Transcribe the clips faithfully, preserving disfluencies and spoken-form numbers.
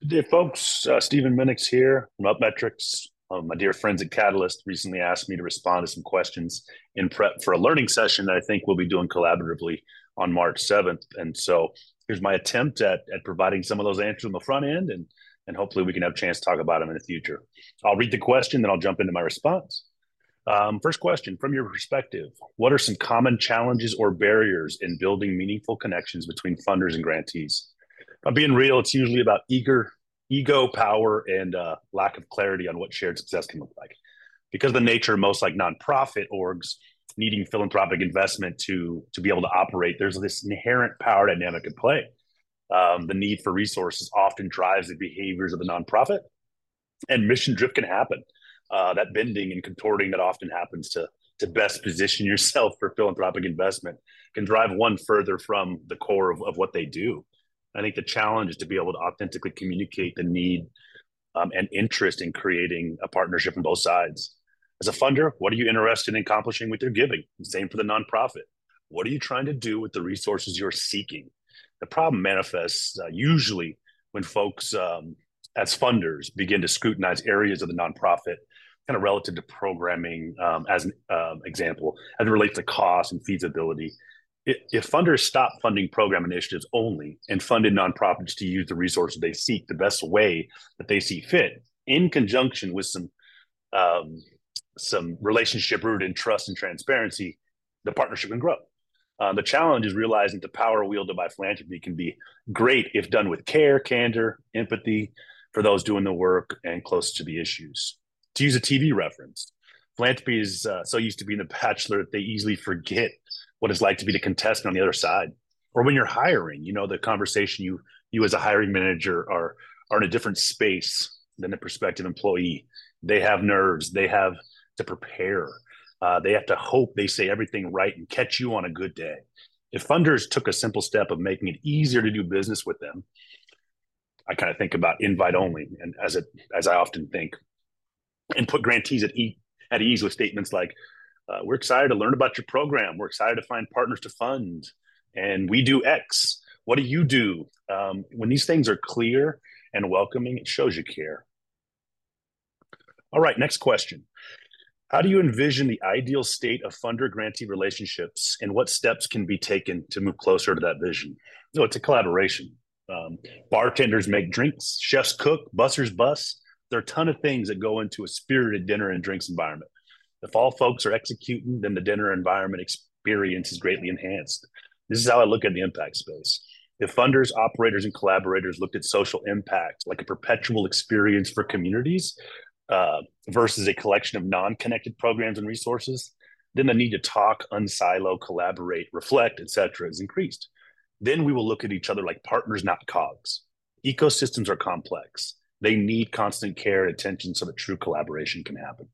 Good day, folks. Uh, Stephen Minix here from UpMetrics. Um, my dear friends at Catalyst recently asked me to respond to some questions in prep for a learning session that I think we'll be doing collaboratively on March seventh. And so here's my attempt at, at providing some of those answers on the front end, and, and hopefully we can have a chance to talk about them in the future. I'll read the question, then I'll jump into my response. Um, first question, from your perspective, what are some common challenges or barriers in building meaningful connections between funders and grantees? If I'm being real, it's usually about eager ego, power, and uh, lack of clarity on what shared success can look like. Because of the nature of most like nonprofit orgs needing philanthropic investment to to be able to operate, there's this inherent power dynamic at play. Um, the need for resources often drives the behaviors of the nonprofit, and mission drift can happen. Uh, that bending and contorting that often happens to to best position yourself for philanthropic investment can drive one further from the core of, of what they do. I think the challenge is to be able to authentically communicate the need um, and interest in creating a partnership on both sides. As a funder, what are you interested in accomplishing with your giving? Same for the nonprofit. What are you trying to do with the resources you're seeking? The problem manifests uh, usually when folks, um, as funders, begin to scrutinize areas of the nonprofit kind of relative to programming, um, as an um, example, as it relates to cost and feasibility. If funders stop funding program initiatives only and funded nonprofits to use the resources they seek the best way that they see fit, in conjunction with some um, some relationship rooted in trust and transparency, the partnership can grow. Uh, the challenge is realizing the power wielded by philanthropy can be great if done with care, candor, empathy for those doing the work, and close to the issues. To use a T V reference, philanthropy is uh, so used to being the bachelor that they easily forget what it's like to be the contestant on the other side. Or when you're hiring, you know, the conversation you you as a hiring manager are are in a different space than the prospective employee. They have nerves. They have to prepare. Uh, they have to hope they say everything right and catch you on a good day. If funders took a simple step of making it easier to do business with them, I kind of think about invite only, and as it as I often think, and put grantees at e- at ease with statements like, uh, we're excited to learn about your program. We're excited to find partners to fund. And we do X. What do you do? Um, when these things are clear and welcoming, it shows you care. All right, next question. How do you envision the ideal state of funder-grantee relationships, and what steps can be taken to move closer to that vision? No, it's a collaboration. Um, bartenders make drinks, chefs cook, bussers bus. There are a ton of things that go into a spirited dinner and drinks environment. If all folks are executing, then the dinner environment experience is greatly enhanced. This is how I look at the impact space. If funders, operators, and collaborators looked at social impact like a perpetual experience for communities uh, versus a collection of non-connected programs and resources, then the need to talk, unsilo, collaborate, reflect, et cetera is increased. Then we will look at each other like partners, not cogs. Ecosystems are complex. They need constant care and attention so that true collaboration can happen.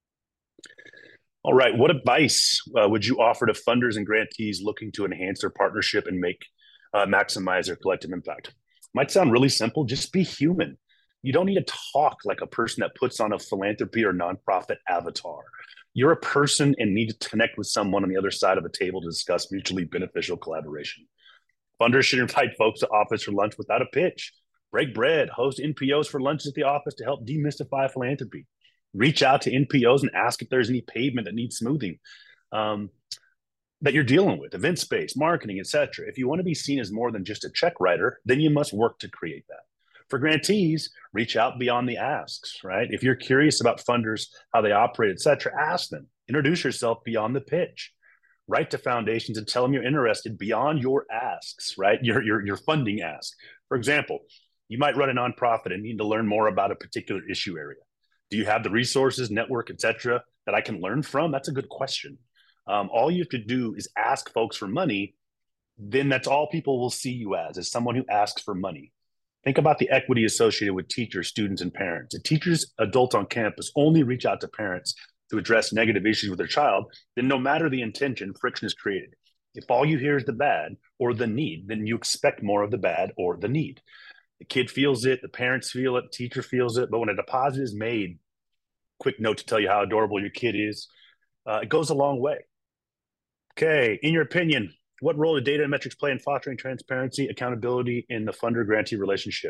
All right, what advice uh, would you offer to funders and grantees looking to enhance their partnership and make uh, maximize their collective impact? Might sound really simple. Just be human. You don't need to talk like a person that puts on a philanthropy or nonprofit avatar. You're a person and need to connect with someone on the other side of the table to discuss mutually beneficial collaboration. Funders should invite folks to office for lunch without a pitch. Break bread, host N P Os for lunches at the office to help demystify philanthropy. Reach out to N P Os and ask if there's any pavement that needs smoothing um, that you're dealing with, event space, marketing, et cetera. If you want to be seen as more than just a check writer, then you must work to create that. For grantees, reach out beyond the asks, right? If you're curious about funders, how they operate, et cetera, ask them. Introduce yourself beyond the pitch. Write to foundations and tell them you're interested beyond your asks, right? Your, your, your funding ask. For example, you might run a nonprofit and need to learn more about a particular issue area. Do you have the resources, network, et cetera, that I can learn from? That's a good question. Um, all you have to do is ask folks for money. Then that's all people will see you as, as someone who asks for money. Think about the equity associated with teachers, students, and parents. If teachers, adults on campus only reach out to parents to address negative issues with their child, then no matter the intention, friction is created. If all you hear is the bad or the need, then you expect more of the bad or the need. The kid feels it, the parents feel it, the teacher feels it, but when a deposit is made, quick note to tell you how adorable your kid is, uh, it goes a long way. Okay, in your opinion, what role do data and metrics play in fostering transparency, accountability in the funder-grantee relationship?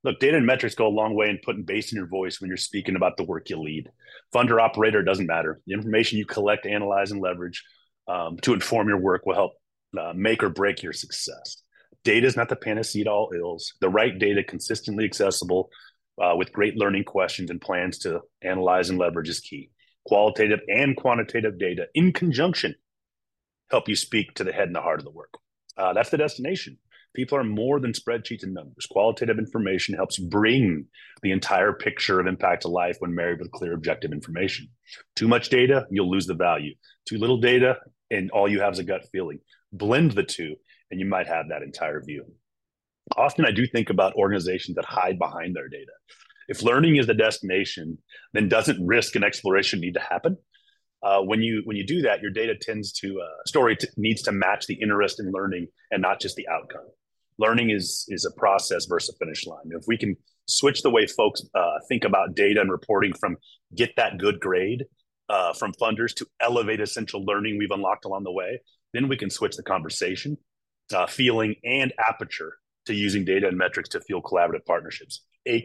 Look, data and metrics go a long way in putting bass in your voice when you're speaking about the work you lead. Funder operator, doesn't matter. The information you collect, analyze, and leverage um, to inform your work will help uh, make or break your success. Data is not the panacea to all ills. The right data, consistently accessible, uh, with great learning questions and plans to analyze and leverage is key. Qualitative and quantitative data in conjunction help you speak to the head and the heart of the work. Uh, that's the destination. People are more than spreadsheets and numbers. Qualitative information helps bring the entire picture of impact to life when married with clear, objective information. Too much data, you'll lose the value. Too little data, and all you have is a gut feeling. Blend the two, and you might have that entire view. Often I do think about organizations that hide behind their data. If learning is the destination, then doesn't risk and exploration need to happen? Uh, when you when you do that, your data tends to uh, story t- needs to match the interest in learning and not just the outcome. Learning is is a process versus a finish line. If we can switch the way folks uh, think about data and reporting from get that good grade uh, from funders to elevate essential learning we've unlocked along the way, then we can switch the conversation, uh, feeling, and aperture to using data and metrics to fuel collaborative partnerships,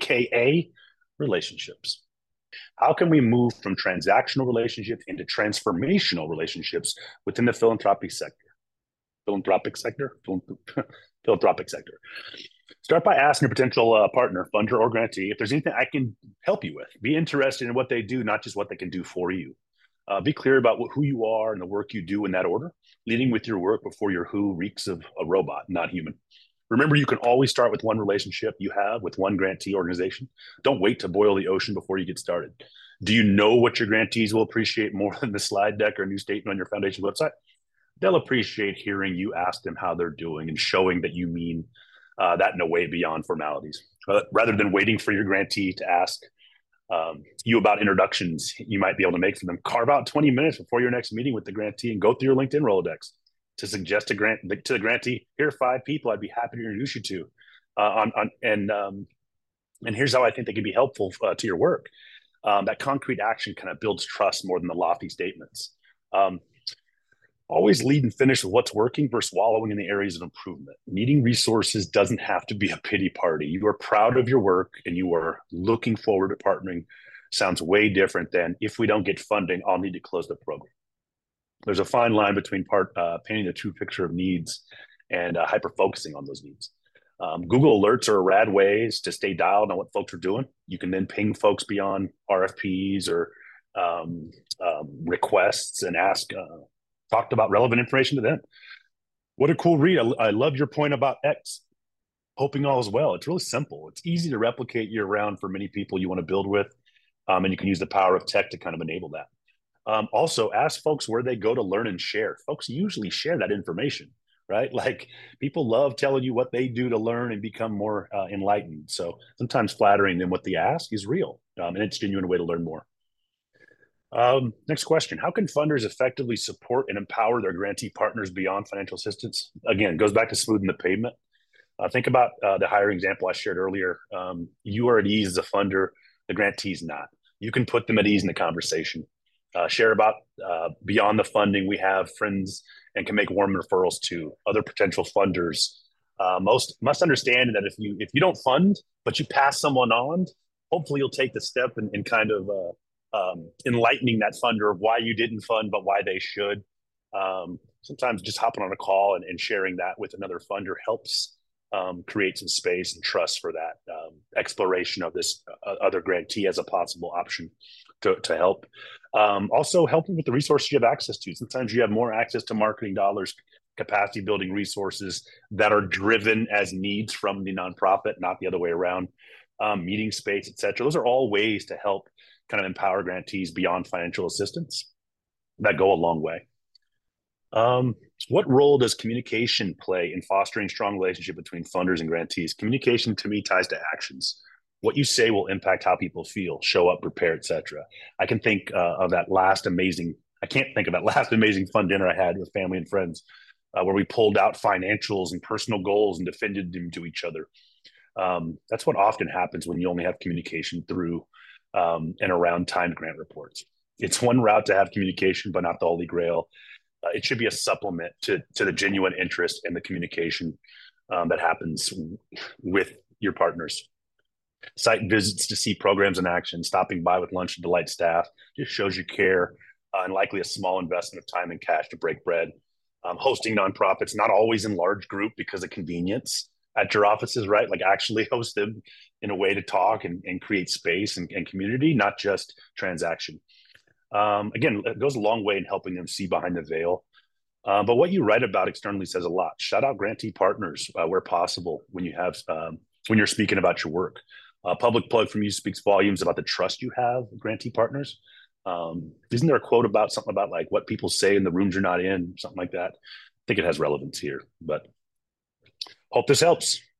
aka relationships. How can we move from transactional relationships into transformational relationships within the philanthropic sector? Philanthropic sector? Philanthropic sector. Start by asking a potential uh, partner, funder, or grantee if there's anything I can help you with. Be interested in what they do, not just what they can do for you. Uh, be clear about what, who you are and the work you do in that order. Leading with your work before your who reeks of a robot, not human. Remember, you can always start with one relationship you have with one grantee organization. Don't wait to boil the ocean before you get started. Do you know what your grantees will appreciate more than the slide deck or new statement on your foundation's website? They'll appreciate hearing you ask them how they're doing and showing that you mean uh, that in a way beyond formalities. Uh, rather than waiting for your grantee to ask um, you about introductions you might be able to make for them, carve out twenty minutes before your next meeting with the grantee and go through your LinkedIn Rolodex to suggest to grant to the grantee, here are five people I'd be happy to introduce you to, uh, on, on and um, and here's how I think they could be helpful uh, to your work. Um, that concrete action kind of builds trust more than the lofty statements. Um, always lead and finish with what's working versus wallowing in the areas of improvement. Needing resources doesn't have to be a pity party. You are proud of your work and you are looking forward to partnering. Sounds way different than if we don't get funding, I'll need to close the program. There's a fine line between part uh, painting the true picture of needs and uh, hyper focusing on those needs. Um, Google alerts are rad ways to stay dialed on what folks are doing. You can then ping folks beyond R F Ps or um, um, requests and ask, uh, talked about relevant information to them. What a cool read. I, I love your point about X. Hoping all is well. It's really simple. It's easy to replicate year round for many people you want to build with. Um, and you can use the power of tech to kind of enable that. Um, also, ask folks where they go to learn and share. Folks usually share that information, right? Like people love telling you what they do to learn and become more uh, enlightened. So sometimes flattering them what they ask is real, um, and it's a genuine way to learn more. Um, next question. How can funders effectively support and empower their grantee partners beyond financial assistance? Again, it goes back to smoothing the pavement. Uh, think about uh, the hiring example I shared earlier. Um, you are at ease as a funder, the grantee's not. You can put them at ease in the conversation. Uh, share about uh, beyond the funding, we have friends and can make warm referrals to other potential funders. Uh, most must understand that if you if you don't fund, but you pass someone on, hopefully you'll take the step and, and kind of uh, um, enlightening that funder of why you didn't fund, but why they should. Um, sometimes just hopping on a call and, and sharing that with another funder helps um, create some space and trust for that um, exploration of this uh, other grantee as a possible option to, to help. Um, also helping with the resources you have access to. Sometimes you have more access to marketing dollars, capacity building resources that are driven as needs from the nonprofit, not the other way around. Um, meeting space, et cetera. Those are all ways to help kind of empower grantees beyond financial assistance that go a long way. Um, what role does communication play in fostering strong relationship between funders and grantees? Communication to me ties to actions. What you say will impact how people feel, show up, prepare, et cetera. I can think uh, of that last amazing, I can't think of that last amazing fun dinner I had with family and friends uh, where we pulled out financials and personal goals and defended them to each other. Um, that's what often happens when you only have communication through um, and around timed grant reports. It's one route to have communication, but not the holy grail. Uh, it should be a supplement to, to the genuine interest and the communication um, that happens with your partners. Site visits to see programs in action, stopping by with lunch to delight staff, just shows you care, uh, and likely a small investment of time and cash to break bread. Um, hosting nonprofits, not always in large group because of convenience at your offices, right? Like actually host them in a way to talk and, and create space and, and community, not just transaction. Um, again, it goes a long way in helping them see behind the veil. Uh, but what you write about externally says a lot. Shout out grantee partners uh, where possible when you have um, when you're speaking about your work. A public plug from you speaks volumes about the trust you have with grantee partners. Um, isn't there a quote about something about like what people say in the rooms you're not in, something like that? I think it has relevance here. But hope this helps.